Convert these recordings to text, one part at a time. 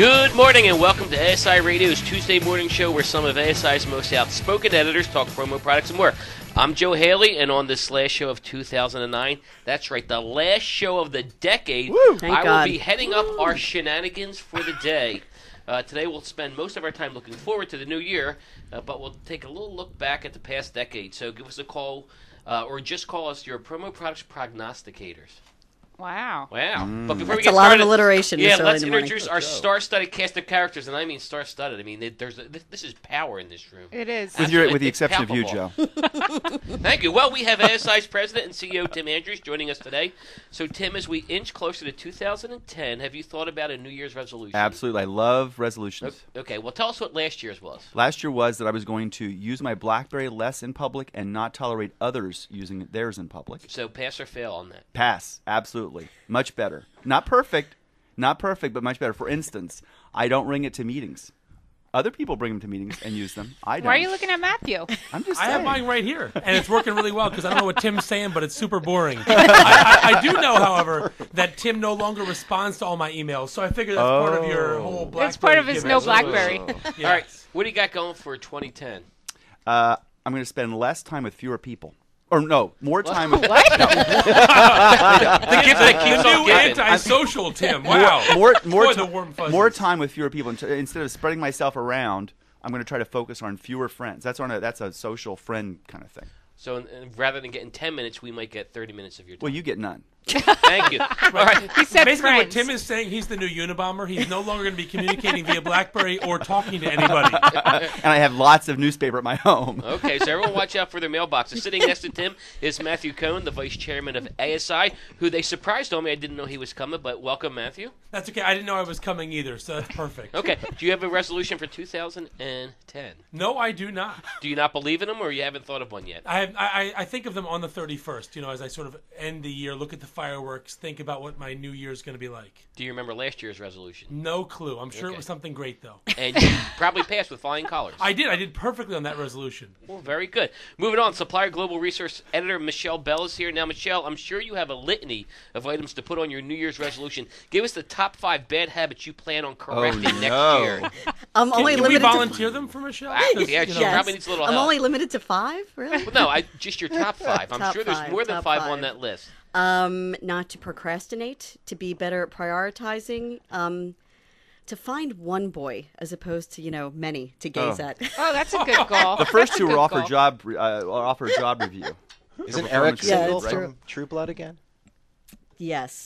Good morning and welcome to ASI Radio's Tuesday morning show where some of ASI's most outspoken editors talk promo products and more. I'm Joe Haley, and on this last show of 2009, that's right, the last show of the decade, I will be heading up our shenanigans for the day. Today we'll spend most of our time looking forward to the new year, but we'll take a little look back at the past decade. So give us a call, or just call us your promo products prognosticators. Wow. But before we That's get a lot started, of alliteration. let's introduce our star-studded cast of characters, and I mean star-studded. I mean, this is power in this room. It is. With the exception of you, Joe. Thank you. Well, we have ASI's president and CEO, Tim Andrews, joining us today. So, Tim, as we inch closer to 2010, have you thought about a New Year's resolution? Absolutely. I love resolutions. Okay. Well, tell us what last year's was. Last year was that I was going to use my BlackBerry less in public and not tolerate others using theirs in public. So, pass or fail on that? Pass. Absolutely. Much better. Not perfect, but much better. For instance, I don't ring it to meetings. Other people bring them to meetings and use them. I don't. Why are you looking at Matthew? I'm just I saying. have mine right here, and it's working really well because I don't know what Tim's saying, but it's super boring. I do know, however, that Tim no longer responds to all my emails, so I figure that's part of your whole BlackBerry. It's part of his no BlackBerry. Yes. All right. What do you got going for 2010? I'm going to spend less time with fewer people. Or no, more time with... What? The gift that keeps The on new giving. antisocial Tim. Wow. More Boy, the warm fuzzies. more time with fewer people. Instead of spreading myself around, I'm going to try to focus on fewer friends. That's a social friend kind of thing. So, rather than getting 10 minutes, we might get 30 minutes of your time. Well, you get none. Thank you. All right. He said Basically, friends. what Tim is saying, he's the new Unabomber. He's no longer going to be communicating via BlackBerry or talking to anybody. And I have lots of newspaper at my home. Okay, so everyone watch out for their mailboxes. Sitting next to Tim is Matthew Cohn, the vice chairman of ASI, who they surprised on me. I didn't know he was coming, but welcome, Matthew. That's okay. I didn't know I was coming either, so that's perfect. Okay, do you have a resolution for 2010? No, I do not. Do you not believe in them, or you haven't thought of one yet? I think of them on the 31st, as I sort of end the year, look at the fireworks, think about what my new year is going to be like. Do you remember last year's resolution? No clue. I'm sure Okay. it was something great, though. And you probably passed with flying colors. I did perfectly on that resolution. Well, very good. Moving on, Supplier Global Resource Editor Michelle Bell is here. Now, Michelle, I'm sure you have a litany of items to put on your New Year's resolution. Give us the top 5 bad habits you plan on correcting next year. I'm only Can we limited volunteer them for Michelle? Yeah, she probably needs a little I'm help. only limited to 5, really? Well, no, just your top 5. I'm Top sure there's five, more than top 5 on five. that list. Not to procrastinate, to be better at prioritizing, to find one boy as opposed to, many to gaze at. Oh, that's a good goal. The first That's a two good were offer goal. offer a job review. Isn't Eric Yeah, single it's from True Blood again? Yes.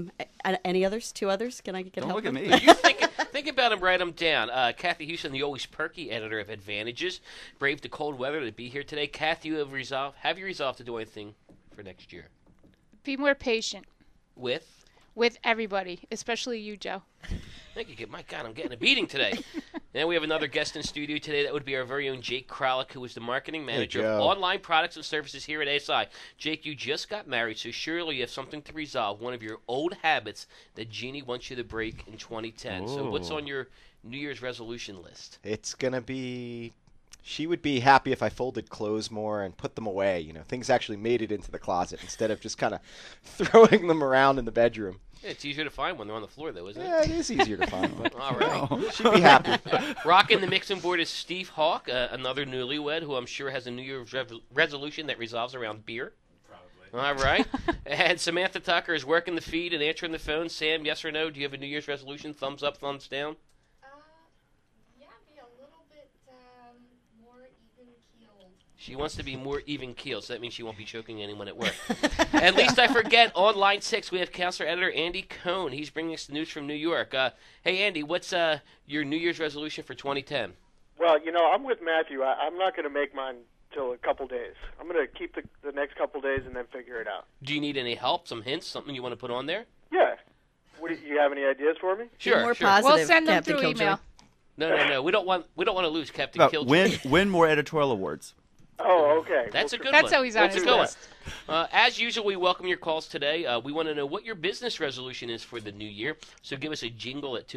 Any others? 2 others? Can I get Don't help? look at me. You think about them, write them down. Kathy Houston, the always perky editor of Advantages, braved the cold weather to be here today. Kathy, have you resolved to do anything for next year? Be more patient With everybody, especially you, Joe. Thank you. My God, I'm getting a beating today. And we have another guest in studio today. That would be our very own Jake Kralik, who is the marketing manager of Joe. online products and services here at ASI. Jake, you just got married, so surely you have something to resolve, one of your old habits that Jeannie wants you to break in 2010. So what's on your New Year's resolution list? It's going to be... She would be happy if I folded clothes more and put them away. Things actually made it into the closet instead of just kind of throwing them around in the bedroom. Yeah, it's easier to find when they're on the floor, though, isn't Yeah, it? it is easier to find. But All right. she'd be happy. Rocking the mixing board is Steve Hawk, another newlywed who I'm sure has a New Year's resolution that revolves around beer. Probably. All right. And Samantha Tucker is working the feed and answering the phone. Sam, yes or no? Do you have a New Year's resolution? Thumbs up, thumbs down? Yeah, be a little bit more even-keeled. She wants to be more even keeled, so that means she won't be choking anyone at work. And least I forget, on line 6, we have counselor editor Andy Cohn. He's bringing us the news from New York. Hey, Andy, what's your New Year's resolution for 2010? Well, I'm with Matthew. I'm not going to make mine till a couple days. I'm going to keep the next couple days and then figure it out. Do you need any help, some hints, something you want to put on there? Yeah. Do you have any ideas for me? Sure, more sure. positive. We'll send them Captain through Killjoy. email. No. We don't want to lose Captain About Killjoy. win more editorial awards. Oh, okay. That's a good one. That's how he's on That's his a good list. one. As usual, we welcome your calls today. We want to know what your business resolution is for the new year. So give us a jingle at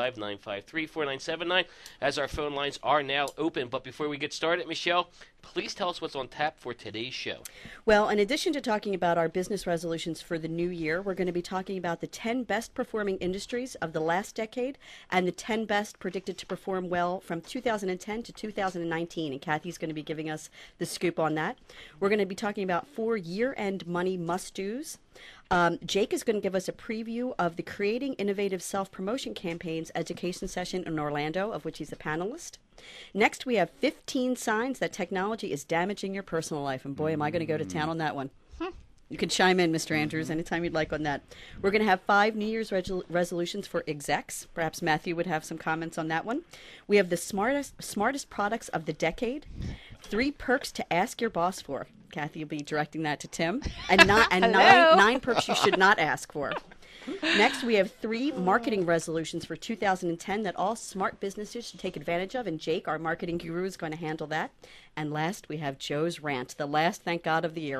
215-953-4979 as our phone lines are now open. But before we get started, Michelle, please tell us what's on tap for today's show. Well, in addition to talking about our business resolutions for the new year, we're going to be talking about the 10 best performing industries of the last decade and the 10 best predicted to perform well from 2010 to 2019. And Kathy's going to be giving us the scoop on that. We're going to be talking about 4 year-end money must-dos. Jake is going to give us a preview of the Creating Innovative Self-Promotion Campaigns education session in Orlando, of which he's a panelist. Next, we have 15 signs that technology is damaging your personal life. And boy, am I going to go to town on that one. You can chime in, Mr. Andrews, anytime you'd like on that. We're going to have 5 New Year's resolutions for execs. Perhaps Matthew would have some comments on that one. We have the smartest products of the decade. 3 perks to ask your boss for. Kathy will be directing that to Tim. And, nine perks you should not ask for. Next, we have 3 marketing resolutions for 2010 that all smart businesses should take advantage of, and Jake, our marketing guru, is going to handle that. And last, we have Joe's rant, the last, thank God, of the year.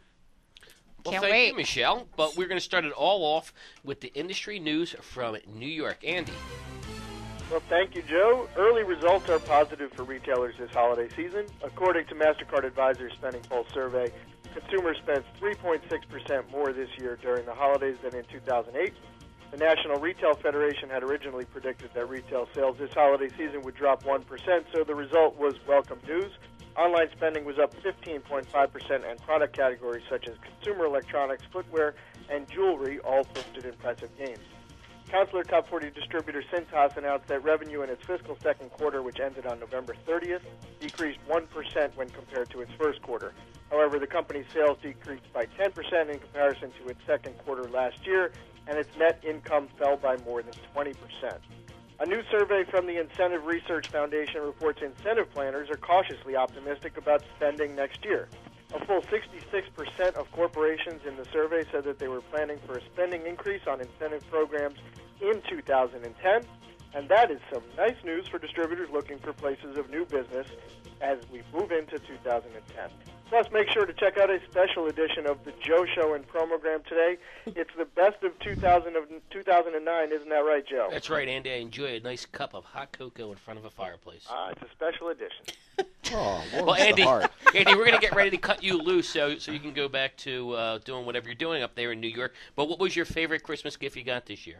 Well, Can't thank wait. you, Michelle. But we're going to start it all off with the industry news from New York. Andy. Well, thank you, Joe. Early results are positive for retailers this holiday season. According to MasterCard Advisor's Spending Pulse survey, consumers spent 3.6% more this year during the holidays than in 2008. The National Retail Federation had originally predicted that retail sales this holiday season would drop 1%, so the result was welcome news. Online spending was up 15.5%, and product categories such as consumer electronics, footwear, and jewelry all posted impressive gains. Counselor Top 40 distributor Cintas announced that revenue in its fiscal second quarter, which ended on November 30th, decreased 1% when compared to its first quarter. However, the company's sales decreased by 10% in comparison to its second quarter last year, and its net income fell by more than 20%. A new survey from the Incentive Research Foundation reports incentive planners are cautiously optimistic about spending next year. A full 66% of corporations in the survey said that they were planning for a spending increase on incentive programs in 2010, and that is some nice news for distributors looking for places of new business as we move into 2010. Plus, make sure to check out a special edition of the Joe Show and Promogram today. It's the best of 2009, isn't that right, Joe? That's right, Andy. I enjoy a nice cup of hot cocoa in front of a fireplace. It's a special edition. Oh, Well, Andy, Andy, we're going to get ready to cut you loose so you can go back to doing whatever you're doing up there in New York. But what was your favorite Christmas gift you got this year?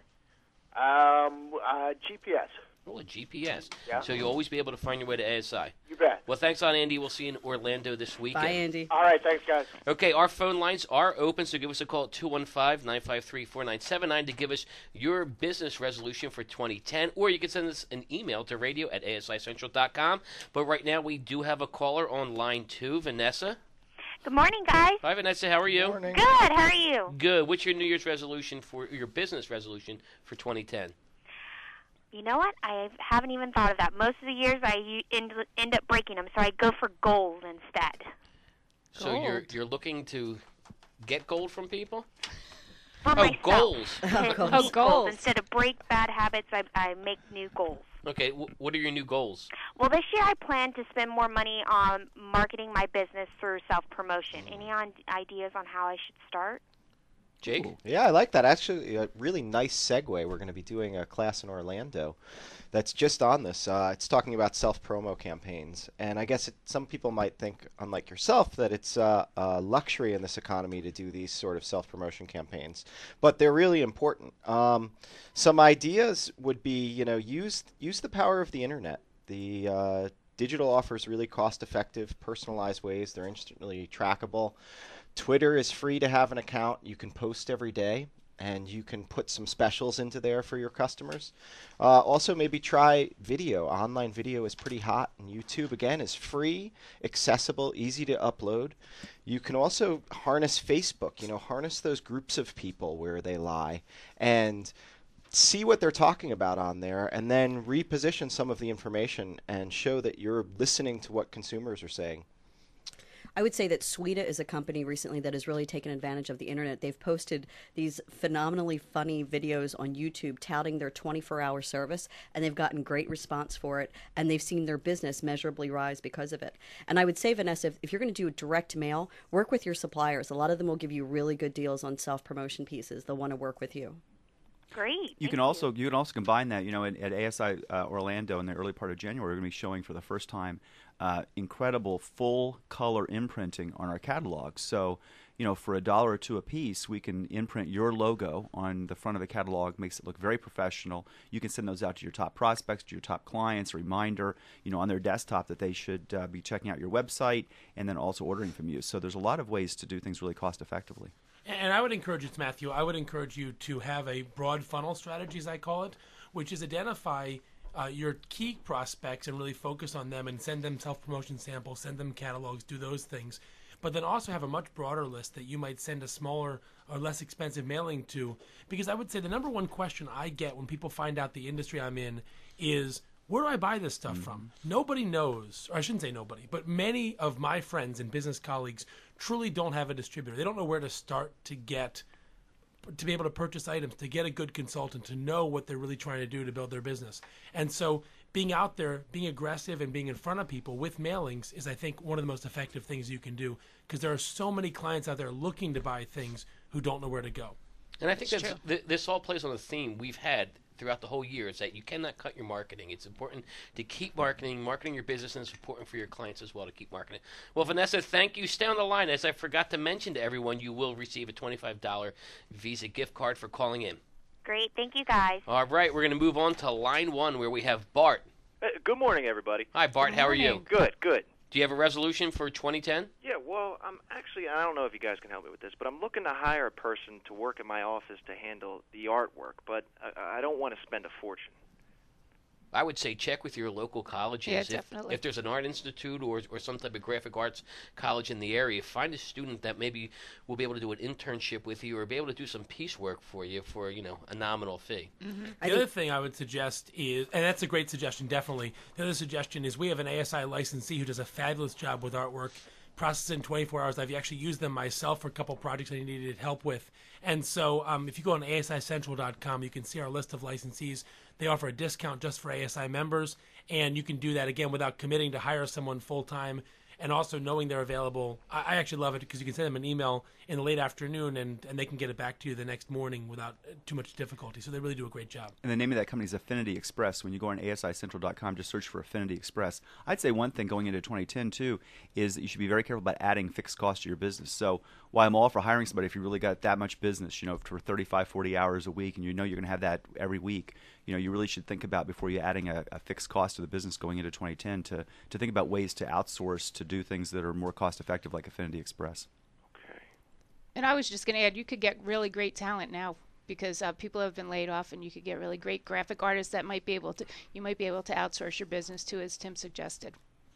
GPS. Oh, a GPS. Yeah. So you'll always be able to find your way to ASI. You bet. Well, thanks on Andy. We'll see you in Orlando this weekend. Bye, Andy. All right, thanks, guys. Okay, our phone lines are open, so give us a call at 215-953-4979 to give us your business resolution for 2010, or you can send us an email to radio@asicentral.com. But right now, we do have a caller on line 2, Vanessa. Good morning, guys. Hi, Vanessa. How are you? Morning. Good. How are you? Good. What's your New Year's resolution for your business resolution for 2010? You know what? I haven't even thought of that. Most of the years I end up breaking them, so I go for gold instead. So you're looking to get gold from people? For myself. Goals. To Oh, make goals. Instead of break bad habits, I make new goals. Okay, what are your new goals? Well, this year I plan to spend more money on marketing my business through self-promotion. Any ideas on how I should start? Jake? Yeah, I like that. Actually, a really nice segue. We're going to be doing a class in Orlando that's just on this. It's talking about self-promo campaigns. And I guess some people might think, unlike yourself, that it's a luxury in this economy to do these sort of self-promotion campaigns. But they're really important. Some ideas would be, use the power of the internet. The digital offers really cost-effective, personalized ways. They're instantly trackable. Twitter is free to have an account. You can post every day, and you can put some specials into there for your customers. Also, maybe try video. Online video is pretty hot, and YouTube, again, is free, accessible, easy to upload. You can also harness Facebook, harness those groups of people where they lie, and see what they're talking about on there, and then reposition some of the information and show that you're listening to what consumers are saying. I would say that Suida is a company recently that has really taken advantage of the internet. They've posted these phenomenally funny videos on YouTube touting their 24-hour service, and they've gotten great response for it, and they've seen their business measurably rise because of it. And I would say, Vanessa, if you're going to do direct mail, work with your suppliers. A lot of them will give you really good deals on self-promotion pieces. They'll want to work with you. Great. You can also combine that. At ASI Orlando in the early part of January, we're going to be showing for the first time incredible full color imprinting on our catalog. So, for $1 or $2 a piece, we can imprint your logo on the front of the catalog. Makes it look very professional. You can send those out to your top prospects, to your top clients. A reminder, on their desktop that they should be checking out your website and then also ordering from you. So there's a lot of ways to do things really cost effectively. And I would encourage you, Matthew, I would encourage you to have a broad funnel strategy, as I call it, which is identify your key prospects and really focus on them and send them self-promotion samples, send them catalogs, do those things. But then also have a much broader list that you might send a smaller or less expensive mailing to. Because I would say the number one question I get when people find out the industry I'm in is, where do I buy this stuff from? Nobody knows, or I shouldn't say nobody, but many of my friends and business colleagues truly don't have a distributor. They don't know where to start to be able to purchase items, to get a good consultant, to know what they're really trying to do to build their business. And so being out there, being aggressive and being in front of people with mailings is, I think, one of the most effective things you can do, because there are so many clients out there looking to buy things who don't know where to go. And I think this all plays on a theme we've had throughout the whole year, is that you cannot cut your marketing. It's important to keep marketing your business, and it's important for your clients as well to keep marketing. Well, Vanessa, thank you. Stay on the line. As I forgot to mention to everyone, you will receive a $25 Visa gift card for calling in. Great. Thank you, guys. All right, we're going to move on to line one, where we have Bart. Good morning, everybody. Hi, Bart. How are you? Good, good. Do you have a resolution for 2010? Yeah, well, I don't know if you guys can help me with this, but I'm looking to hire a person to work in my office to handle the artwork, but I don't want to spend a fortune. I would say check with your local colleges. Yeah, definitely. If there's an art institute or some type of graphic arts college in the area, find a student that maybe will be able to do an internship with you or be able to do some piecework for you for, a nominal fee. Mm-hmm. The other thing I would suggest is, and that's a great suggestion, definitely. The other suggestion is we have an ASI licensee who does a fabulous job with artwork, processed in 24 hours. I've actually used them myself for a couple projects I needed help with. And so if you go on ASICentral.com, you can see our list of licensees. They offer a discount just for ASI members, and you can do that, again, without committing to hire someone full-time and also knowing they're available. I actually love it because you can send them an email in the late afternoon, and they can get it back to you the next morning without too much difficulty. So they really do a great job. And the name of that company is Affinity Express. When you go on ASICentral.com, just search for Affinity Express. I'd say one thing going into 2010, too, is that you should be very careful about adding fixed costs to your business. So while I'm all for hiring somebody, if you really got that much business, for 35, 40 hours a week, and you're going to have that every week, you really should think about, before you're adding a fixed cost to the business going into 2010, to think about ways to outsource to do things that are more cost effective, like Affinity Express. Okay. And I was just going to add, you could get really great talent now because people have been laid off, and you could get really great graphic artists that might be able to outsource your business to, as Tim suggested.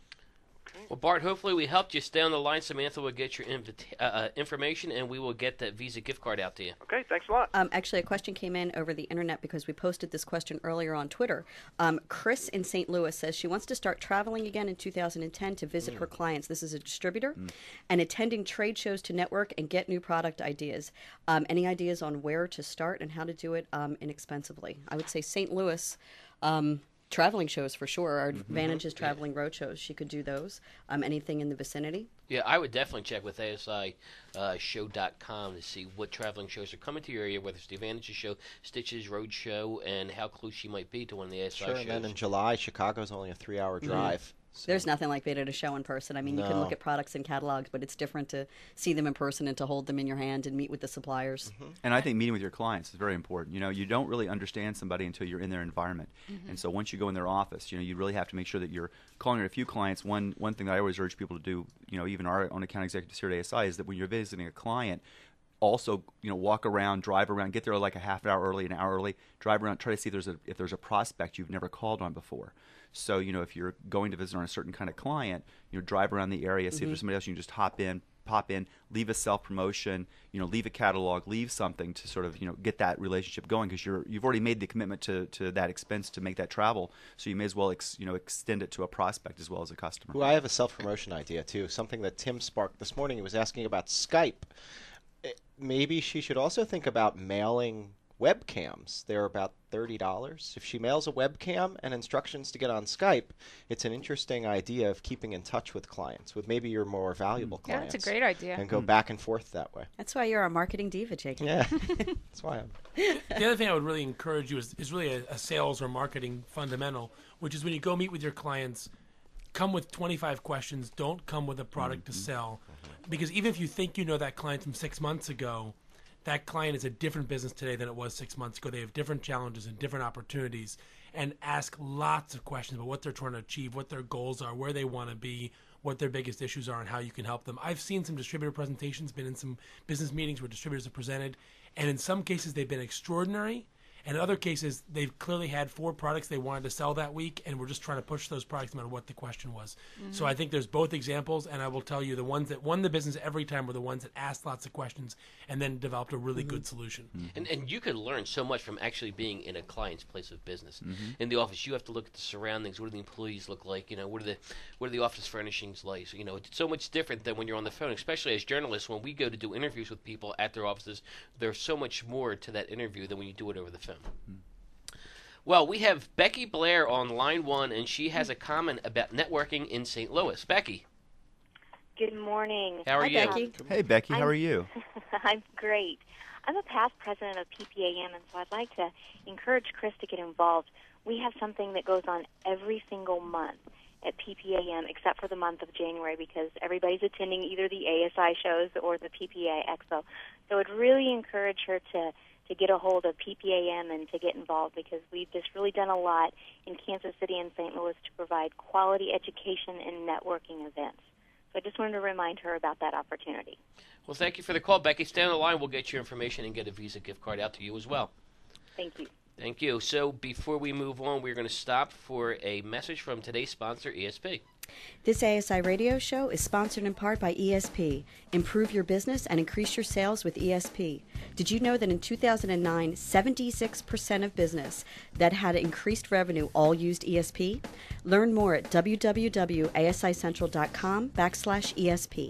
Well, Bart, hopefully we helped you. Stay on the line. Samantha will get your information, and we will get that Visa gift card out to you. Okay, thanks a lot. Actually, a question came in over the internet because we posted this question earlier on Twitter. Chris in St. Louis says she wants to start traveling again in 2010 to visit her clients. This is a distributor, and attending trade shows to network and get new product ideas. Any ideas on where to start and how to do it inexpensively? I would say St. Louis. Traveling shows for sure. Our advantage is traveling road shows. She could do those. Anything in the vicinity? Yeah, I would definitely check with ASIShow.com to see what traveling shows are coming to your area, whether it's the Advantages Show, Stitches Road Show, and how close she might be to one of the ASI shows. And then in July, Chicago's only a 3-hour drive. So. There's nothing like being at a show in person. I mean, you can look at products and catalogs, but it's different to see them in person and to hold them in your hand and meet with the suppliers. And I think meeting with your clients is very important. You don't really understand somebody until you're in their environment. And so once you go in their office, you really have to make sure that you're calling a few clients. One thing that I always urge people to do, even our own account executives here at ASI, is that when you're visiting a client, also, walk around, drive around, get there like a half hour early, an hour early, drive around, try to see if there's a prospect you've never called on before. So, if you're going to visit on a certain kind of client, drive around the area, see if there's somebody else you can just hop in, pop in, leave a self-promotion, leave a catalog, leave something to sort of, get that relationship going, because you've already made the commitment to that expense to make that travel. So you may as well, extend it to a prospect as well as a customer. Well, I have a self-promotion idea, too, something that Tim sparked this morning. He was asking about Skype. Maybe she should also think about mailing webcams. They're about $30. If she mails a webcam and instructions to get on Skype, it's an interesting idea of keeping in touch with clients, with maybe your more valuable Yeah, clients. that's a great idea. And go back and forth that way. That's why you're a marketing diva, Jacob. Yeah, that's why I'm. The other thing I would really encourage you is really a sales or marketing fundamental, which is when you go meet with your clients, come with 25 questions. Don't come with a product to sell. Because even if you think you know that client from 6 months ago, that client is a different business today than it was 6 months ago. They have different challenges and different opportunities. And ask lots of questions about what they're trying to achieve, what their goals are, where they want to be, what their biggest issues are, and how you can help them. I've seen some distributor presentations, been in some business meetings where distributors have presented, and in some cases they've been extraordinary. And in other cases, they've clearly had 4 products they wanted to sell that week, and we're just trying to push those products no matter what the question was. So I think there's both examples, and I will tell you the ones that won the business every time were the ones that asked lots of questions and then developed a really good solution. And you could learn so much from actually being in a client's place of business. In the office, you have to look at the surroundings. What do the employees look like? What are the office furnishings like? It's so much different than when you're on the phone, especially as journalists. When we go to do interviews with people at their offices, there's so much more to that interview than when you do it over the phone. Well, we have Becky Blair on line 1, and she has a comment about networking in St. Louis. Becky. Good morning. How are Hi, you? Becky. Hey, Becky, how are you? I'm great. I'm a past president of PPAM, and so I'd like to encourage Chris to get involved. We have something that goes on every single month at PPAM, except for the month of January, because everybody's attending either the ASI shows or the PPA Expo. So I'd really encourage her to get a hold of PPAM and to get involved, because we've just really done a lot in Kansas City and St. Louis to provide quality education and networking events. So I just wanted to remind her about that opportunity. Well, thank you for the call, Becky. Stay on the line. We'll get your information and get a Visa gift card out to you as well. Thank you. Thank you. So before we move on, we're going to stop for a message from today's sponsor, ESP. This ASI radio show is sponsored in part by ESP. Improve your business and increase your sales with ESP. Did you know that in 2009, 76% of business that had increased revenue all used ESP? Learn more at www.asicentral.com/ESP.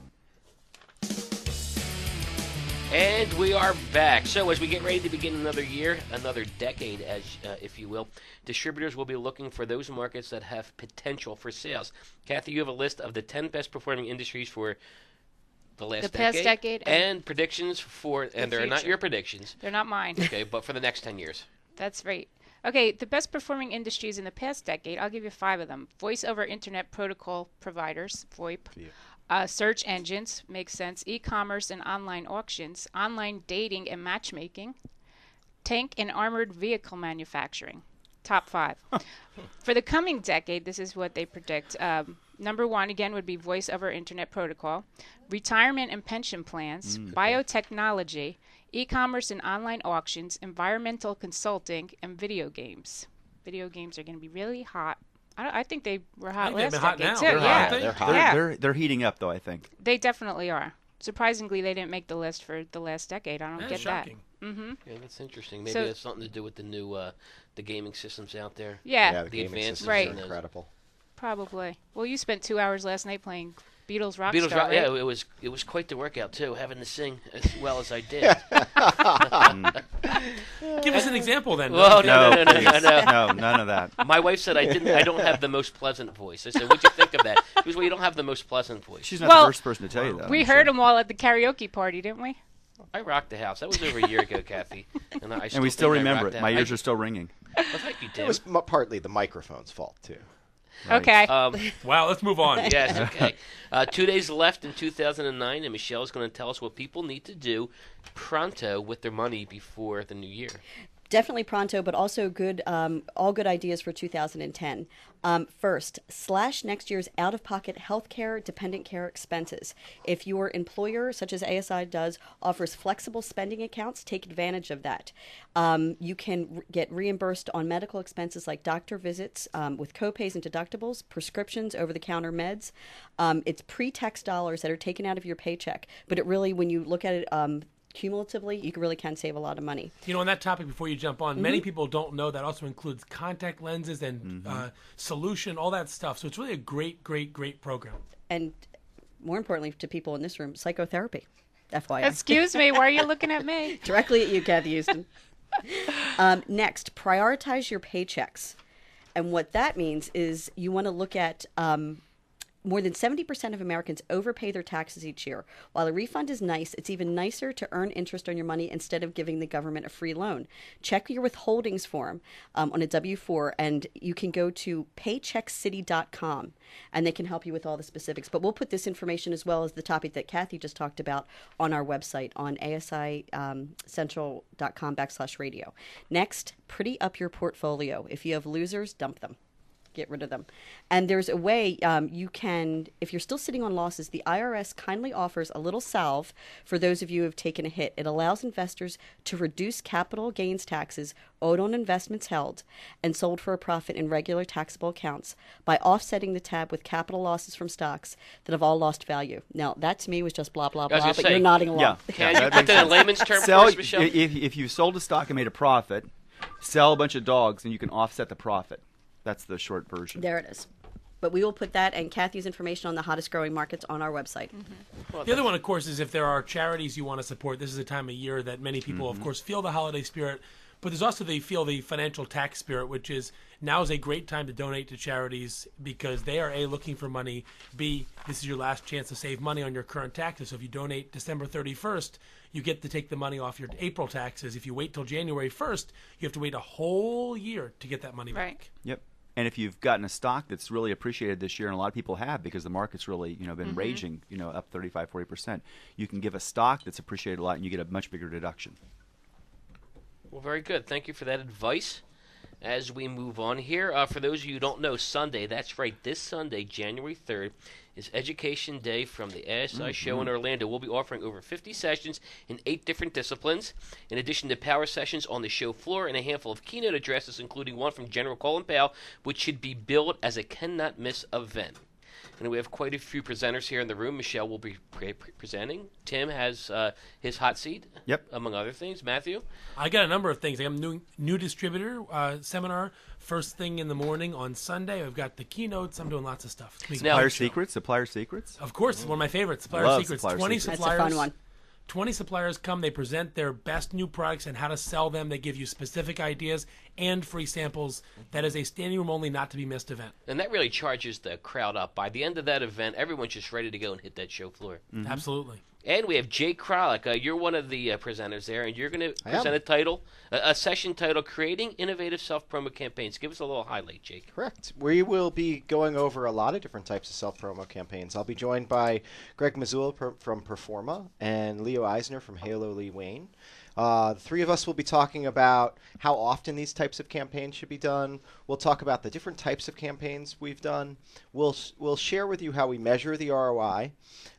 And we are back. So as we get ready to begin another year, another decade, as if you will, distributors will be looking for those markets that have potential for sales. Kathy, you have a list of the 10 best performing industries for the past decade and predictions for, and they're not future. your predictions. They're not mine. Okay, but for the next 10 years. That's right. Okay, the best performing industries in the past decade, I'll give you 5 of them. Voice over Internet Protocol providers, VoIP. Search engines, makes sense. E-commerce and online auctions. Online dating and matchmaking. Tank and armored vehicle manufacturing. Top 5. For the coming decade, this is what they predict. Number 1, again, would be voice over Internet Protocol. Retirement and pension plans. Biotechnology. E-commerce and online auctions. Environmental consulting. And video games. Video games are going to be really hot. I think they were hot last decade, too. They're yeah. They're hot. They're heating up, though, I think. They definitely are. Surprisingly, they didn't make the list for the last decade. I don't That's get shocking. that. Mm-hmm. Yeah, that's interesting. Maybe So- it's something to do with the new the gaming systems out there. Yeah, the The gaming advances systems Right. are incredible. probably. Well, you spent 2 hours last night playing Beatles Rockstar, Beatles, right? yeah, it was quite the workout too, having to sing as well as I did. Give us an example then. Well, No, no. no, none of that. My wife said I don't have the most pleasant voice. I said, "What'd you think of that?" She goes, "Well, you don't have the most pleasant voice." She's not Well, the first person to tell you that. We I'm heard sure. them all at the karaoke party, didn't we? I rocked the house. That was over a year ago, Kathy, and I And we still think I remember rocked it. that. My ears are still ringing. Well, thank you, Tim. It was partly the microphone's fault, too. Right. Okay. Wow, let's move on. Yes, okay. 2 days left in 2009, and Michelle's going to tell us what people need to do pronto with their money before the new year. Definitely pronto, but also good, all good ideas for 2010. First, slash next year's out-of-pocket healthcare dependent care expenses. If your employer, such as ASI does, offers flexible spending accounts, take advantage of that. You can get reimbursed on medical expenses like doctor visits with copays and deductibles, prescriptions, over-the-counter meds. It's pre-tax dollars that are taken out of your paycheck, but it really, when you look at it cumulatively, you really can save a lot of money. You know, on that topic, before you jump on, many people don't know that also includes contact lenses and solution, all that stuff. So it's really a great, great, great program. And more importantly to people in this room, psychotherapy. FYI. Excuse me, why are you looking at me? Directly at you, Kathy Houston. Next, prioritize your paychecks. And what that means is you want to look at more than 70% of Americans overpay their taxes each year. While a refund is nice, it's even nicer to earn interest on your money instead of giving the government a free loan. Check your withholdings form on a W-4, and you can go to paycheckcity.com, and they can help you with all the specifics. But we'll put this information, as well as the topic that Kathy just talked about, on our website on asicentral.com/radio. Next, pretty up your portfolio. If you have losers, dump them. Get rid of them. And there's a way you can, if you're still sitting on losses, the IRS kindly offers a little salve for those of you who have taken a hit. It allows investors to reduce capital gains taxes owed on investments held and sold for a profit in regular taxable accounts by offsetting the tab with capital losses from stocks that have all lost value. Now, that to me was just blah, blah, blah, but you're nodding along. Can you put that in layman's terms for us, Michelle? If you sold a stock and made a profit, sell a bunch of dogs and you can offset the profit. That's the short version. There it is. But we will put that and Kathy's information on the hottest growing markets on our website. Well, the other one, of course, is if there are charities you want to support. This is a time of year that many people, of course, feel the holiday spirit. But there's also they feel the financial tax spirit, which is now is a great time to donate to charities because they are, A, looking for money, B, this is your last chance to save money on your current taxes. So if you donate December 31st, you get to take the money off your April taxes. If you wait till January 1st, you have to wait a whole year to get that money back. Yep. And if you've gotten a stock that's really appreciated this year, and a lot of people have because the market's really, been raging, up 35, 40%, you can give a stock that's appreciated a lot and you get a much bigger deduction. Well, very good. Thank you for that advice. As we move on here, for those of you who don't know, Sunday, that's right, this Sunday, January 3rd, is Education Day from the ASI show in Orlando. We'll be offering over 50 sessions in 8 different disciplines, in addition to power sessions on the show floor and a handful of keynote addresses, including one from General Colin Powell, which should be billed as a cannot-miss event. And we have quite a few presenters here in the room. Michelle will be presenting. Tim has his hot seat, among other things. Matthew? I got a number of things. I have a new distributor seminar first thing in the morning on Sunday. I've got the keynotes. I'm doing lots of stuff. Supplier Secrets? Of course, one of my favorites. Love Secrets. Supplier 20 Secrets. suppliers. That's a fun one. 20 suppliers come. They present their best new products and how to sell them. They give you specific ideas and free samples. That is a standing room only, not to be missed event. And that really charges the crowd up. By the end of that event, everyone's just ready to go and hit that show floor. Absolutely. And we have Jake Kralik. You're one of the presenters there, and you're going to present a session titled Creating Innovative Self-Promo Campaigns. Give us a little highlight, Jake. Correct. We will be going over a lot of different types of self-promo campaigns. I'll be joined by Greg Mazzullo from Performa and Leo Eisner from Halo Lee Wayne. The three of us will be talking about how often these types of campaigns should be done. We'll talk about the different types of campaigns we've done. We'll share with you how we measure the ROI.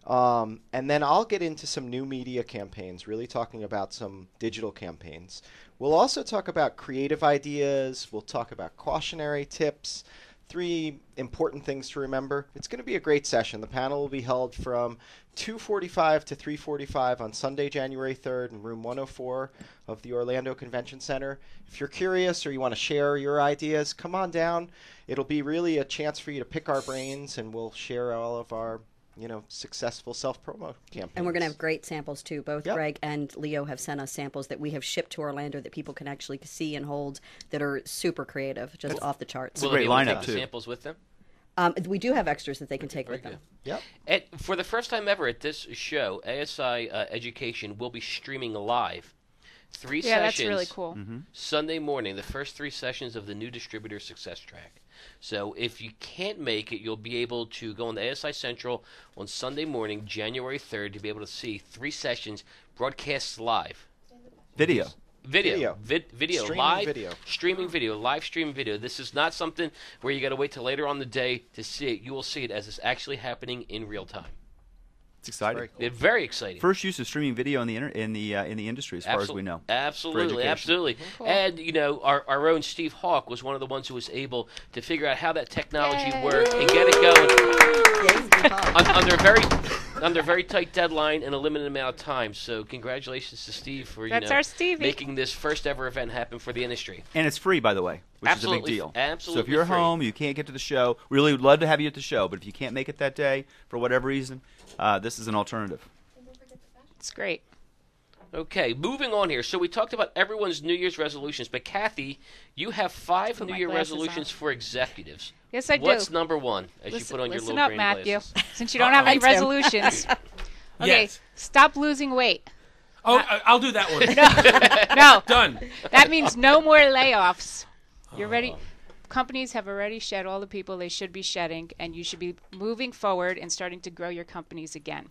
And then I'll get into some new media campaigns, really talking about some digital campaigns. We'll also talk about creative ideas. We'll talk about cautionary tips. 3 important things to remember. It's going to be a great session. The panel will be held from 2:45 to 3:45 on Sunday, January 3rd in room 104 of the Orlando Convention Center. If you're curious or you want to share your ideas, come on down. It'll be really a chance for you to pick our brains, and we'll share all of our successful self-promo campaigns. And we're going to have great samples, too. Both Greg and Leo have sent us samples that we have shipped to Orlando that people can actually see and hold that are super creative, just off the charts. Will they be able to take the samples with them? We do have extras that they can take with them. Yep. For the first time ever at this show, ASI Education will be streaming live 3 sessions. Yeah, that's really cool. Sunday morning, the first 3 sessions of the new distributor success track. So if you can't make it, you'll be able to go on the ASI Central on Sunday morning, January 3rd, to be able to see 3 sessions broadcast live. Video. Video. Streaming Live video. streaming video, live stream video. This is not something where you got to wait till later on the day to see it. You will see it as it's actually happening in real time. It's exciting. Very cool. It's very exciting. First use of streaming video in the industry, as far as we know. Absolutely, education. absolutely. Cool. And our own Steve Hawk was one of the ones who was able to figure out how that technology worked and get it going under a very tight deadline and a limited amount of time. So congratulations to Steve for That's our Stevie. making this first ever event happen for the industry. And it's free, by the way, which Absolutely, is a big deal. absolutely So if you're free. home, you can't get to the show, we really would love to have you at the show. But if you can't make it that day for whatever reason, this is an alternative. It's great. Okay, moving on here. So we talked about everyone's New Year's resolutions, but Kathy, you have 5 Put New my Year glasses resolutions on. for executives. Yes, I do. What's number 1 as you put on your Listen little up, green Matthew. glasses? Since you don't have any Thanks, Tim. resolutions. Okay, Yes. stop losing weight. Oh, I'll do that one. No, Done. that means no more layoffs. You're ready. Companies have already shed all the people they should be shedding, and you should be moving forward and starting to grow your companies again.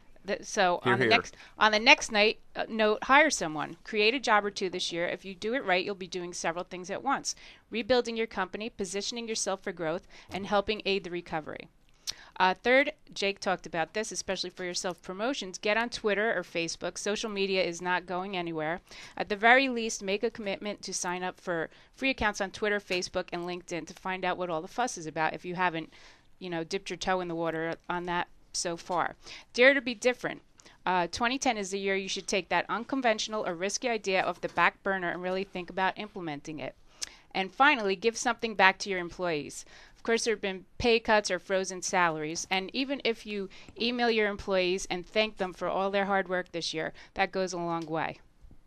So Hear, on the hear. next note, hire someone. Create a job or two this year. If you do it right, you'll be doing several things at once: rebuilding your company, positioning yourself for growth, and helping aid the recovery. Third, Jake talked about this, especially for your self-promotions. Get on Twitter or Facebook. Social media is not going anywhere. At the very least, make a commitment to sign up for free accounts on Twitter, Facebook, and LinkedIn to find out what all the fuss is about if you haven't, dipped your toe in the water on that so far. Dare to be different. 2010 is the year you should take that unconventional or risky idea off the back burner and really think about implementing it. And finally, give something back to your employees. Of course, there have been pay cuts or frozen salaries, and even if you email your employees and thank them for all their hard work this year, that goes a long way.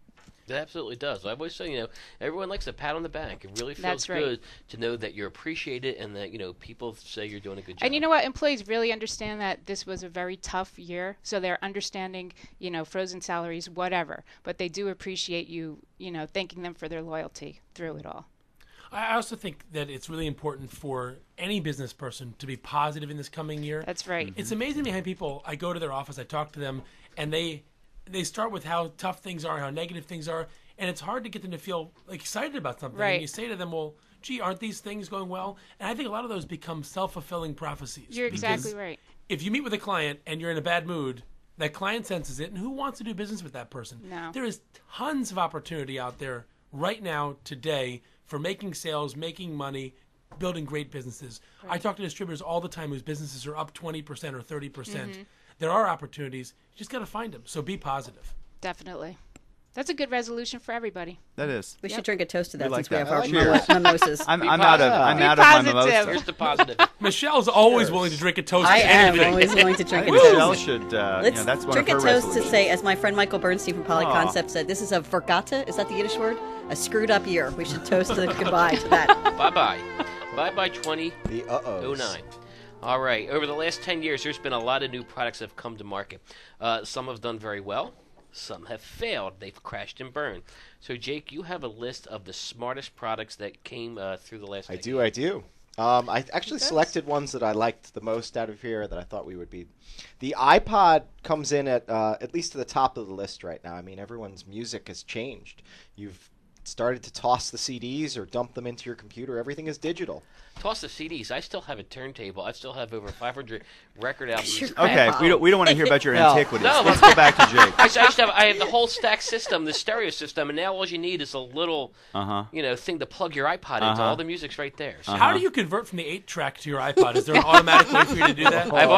It absolutely does. I always say, everyone likes a pat on the back. It really feels That's right. good to know that you're appreciated and that, people say you're doing a good job. And you know what? Employees really understand that this was a very tough year, so they're understanding, frozen salaries, whatever. But they do appreciate you, thanking them for their loyalty through it all. I also think that it's really important for any business person to be positive in this coming year. That's right. It's amazing to me how people, I go to their office, I talk to them, and they start with how tough things are, how negative things are, and it's hard to get them to feel excited about something. Right. And you say to them, well, gee, aren't these things going well? And I think a lot of those become self-fulfilling prophecies. You're exactly Because right. if you meet with a client and you're in a bad mood, that client senses it, and who wants to do business with that person? No. There is tons of opportunity out there right now, today, for making sales, making money, building great businesses. Right. I talk to distributors all the time whose businesses are up 20% or 30%. Mm-hmm. There are opportunities. You just got to find them. So be positive. Definitely. That's a good resolution for we That is. We should drink a toast to that We like since we that. have our Cheers. mimosas. I'm out of my positive. mimosa. Here's the positive. Michelle's always willing to drink a toast. I to am anything. always willing to drink a Michelle toast. should. Let's that's one drink of a her toast to resolutions. say, as my friend Michael Bernstein from Poly Aw. Concept said, this is a vergata. Is that the Yiddish word? A screwed up year. We should toast to goodbye to that. Bye-bye. Bye-bye 2009. The uh-ohs. All right. Over the last 10 years, there's been a lot of new products that have come to market. Some have done very well. Some have failed. They've crashed and burned. So, Jake, you have a list of the smartest products that came through the last decade. I do. I actually selected ones that I liked the most out of here that I thought we would be. The iPod comes in at least to the top of the list right now. I mean, everyone's music has changed. You've started to toss the CDs or dump them into your computer. Everything is digital. Toss the CDs. I still have a turntable. I still have over 500 record albums. Okay, we don't want to hear about your No. antiquities. No. Let's go back to Jake. I have the whole stack system, the stereo system, and now all you need is a little, thing to plug your iPod into. All the music's right there. So How do you convert from the 8-track to your iPod? Is there an automatic way for you to do that? I've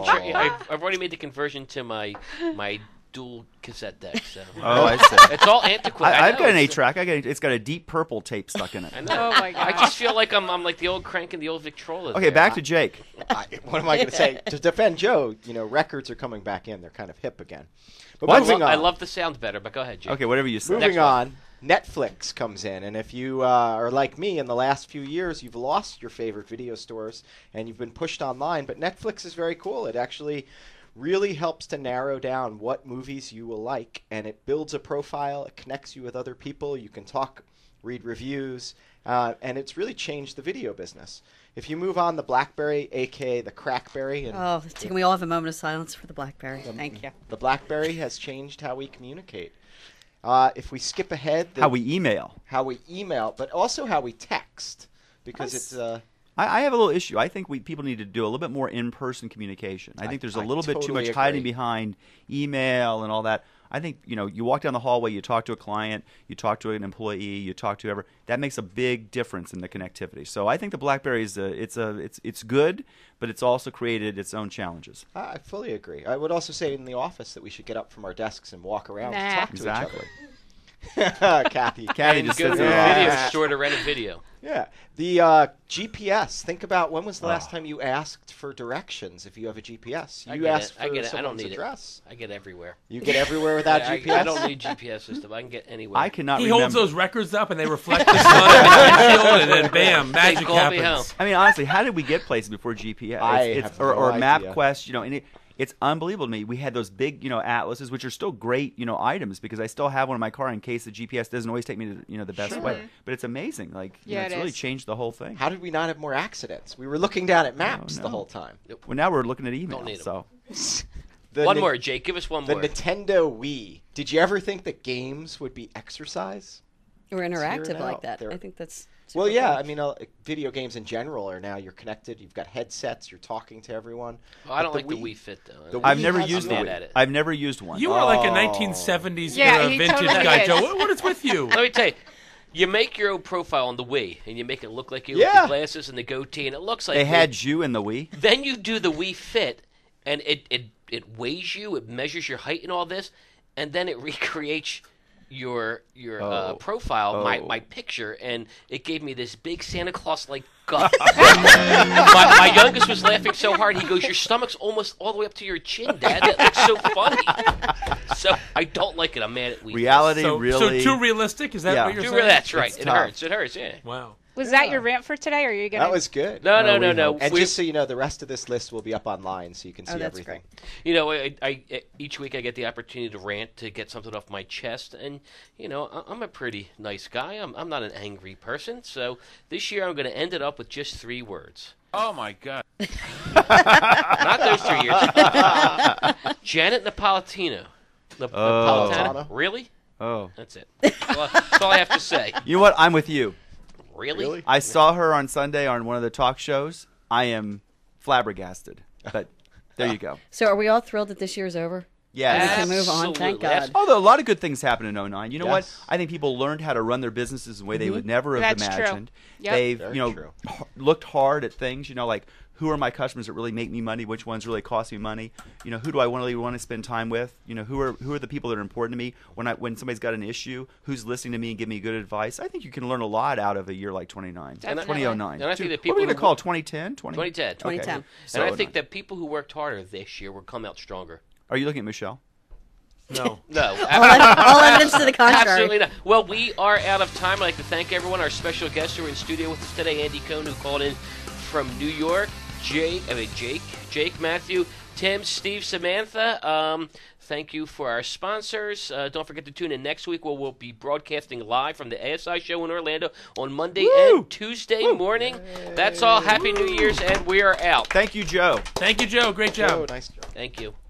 already made the conversion to my dual cassette deck. So Oh, I see. it's all antiquated. I've got an 8-track. It's got a deep purple tape stuck in it. I know. Oh, my God. I just feel like I'm like the old crank in the old Victrola. Okay, there. back to Jake. What am I going to say? To defend Joe, records are coming back in. They're kind of hip again. But What? moving on. I love the sound better, but go ahead, Jake. Okay, whatever you say. Moving on, Netflix comes in, and if you are like me, in the last few years, you've lost your favorite video stores, and you've been pushed online, but Netflix is very cool. It actually really helps to narrow down what movies you will like, and it builds a profile. It connects you with other people. You can talk, read reviews, and it's really changed the video business. If you move on, the BlackBerry, aka the CrackBerry, and Oh, can we all have a moment of silence for the BlackBerry? Thank you. the BlackBerry has changed how we communicate. If we skip ahead, How we email. but also how we text, because it's. I have a little issue. I think people need to do a little bit more in-person communication. I think there's a little bit too totally much hiding agree. behind email and all that. I think, you walk down the hallway, you talk to a client, you talk to an employee, you talk to whoever. That makes a big difference in the connectivity. So I think the BlackBerry is it's good, but it's also created its own challenges. I fully agree. I would also say in the office that we should get up from our desks and walk around Nah. and talk to Exactly. each other. Kathy. Kathy And just go sits to a there. video store to rent a video. Yeah. The GPS. Think about when was the last time you asked for directions if you have a GPS? I You get asked it. I for get it. I don't someone's need address. it. I get everywhere. You get everywhere without I GPS? don't need GPS system. I can get anywhere. I cannot He remember. holds those records up and they reflect the sun in the windshield, and then bam, magic call me happens. home. I mean, honestly, how did we get places before GPS? Or no idea. MapQuest, and it's unbelievable to me. We had those big, atlases, which are still great, items, because I still have one in my car in case the GPS doesn't always take me to, the best way. But it's amazing. Like, Yeah, it's it really is. changed the whole thing. How did we not have more accidents? We were looking down at maps no. the whole time. Well, now we're looking at email. Don't need 'em. So One more, Jake. Give us one The more. Nintendo Wii. Did you ever think that games would be exercise? Or Let's hear interactive it like out. that. They're- I think that's. Well, super yeah. cool. I mean, video games in general are now you're connected. You've got headsets. You're talking to everyone. Well, I don't But like the Wii Fit though. the I've Wii never has used a the mad Wii. at it. I've never used one. You are like a Oh. 1970s Yeah, era he vintage totally guy, is. Joe. What is with you? Let me tell you, you make your own profile on the Wii, and you make it look like you Yeah. with the glasses and the goatee, and it looks like They Wii. had you in the Wii. Then you do the Wii Fit, and it weighs you, it measures your height and all this, and then it recreates your profile, my picture, and it gave me this big Santa Claus like gut. my youngest was laughing so hard, he goes, "Your stomach's almost all the way up to your chin, Dad. That looks so funny." So I don't like it. I'm mad at Wii. Reality So really. too realistic? Is that Yeah. what you're Fit. saying? That's right. It's It tough. hurts. It hurts. Yeah. Wow. Was that your rant for today, or are you gonna? That was good. No. And We- just so you know, the rest of this list will be up online, so you can see that's everything. You know, I each week I get the opportunity to rant, to get something off my chest, and I'm a pretty nice guy. I'm not an angry person, so this year I'm going to end it up with just 3 words. Oh my God! Not those 3 years. Janet Napolitano. Napolitano. Really? Oh. That's it. That's all I have to say. You know what? I'm with you. Really? I saw her on Sunday on one of the talk shows. I am flabbergasted. But there you go. So are we all thrilled that this year's over? Yes. We can move on. Thank Absolutely. God. Although a lot of good things happened in 2009. You know what? Yes. I think people learned how to run their businesses in a way they would never have That's true. imagined. Yep. They've, Very true. looked hard at things, like who are my customers that really make me money, which ones really cost me money, who do I really want to spend time with, who are the people that are important to me when somebody's got an issue, who's listening to me and giving me good advice. I think you can learn a lot out of a year like 2009. And I think that What people are we going who- to call it, 2010? 2010. 2010. And So I think that people who worked harder this year will come out stronger. Are you looking at Michelle? No. No. All evidence to the contrary. Absolutely not. Well, we are out of time. I'd like to thank everyone. Our special guests who are in studio with us today, Andy Cohn, who called in from New York, Jake, Matthew, Tim, Steve, Samantha. Thank you for our sponsors. Don't forget to tune in next week where we'll be broadcasting live from the ASI show in Orlando on Monday and Tuesday morning. That's all. Happy New Year's, and we are out. Thank you, Joe. Thank you, Joe. Great job. Nice job. Thank you.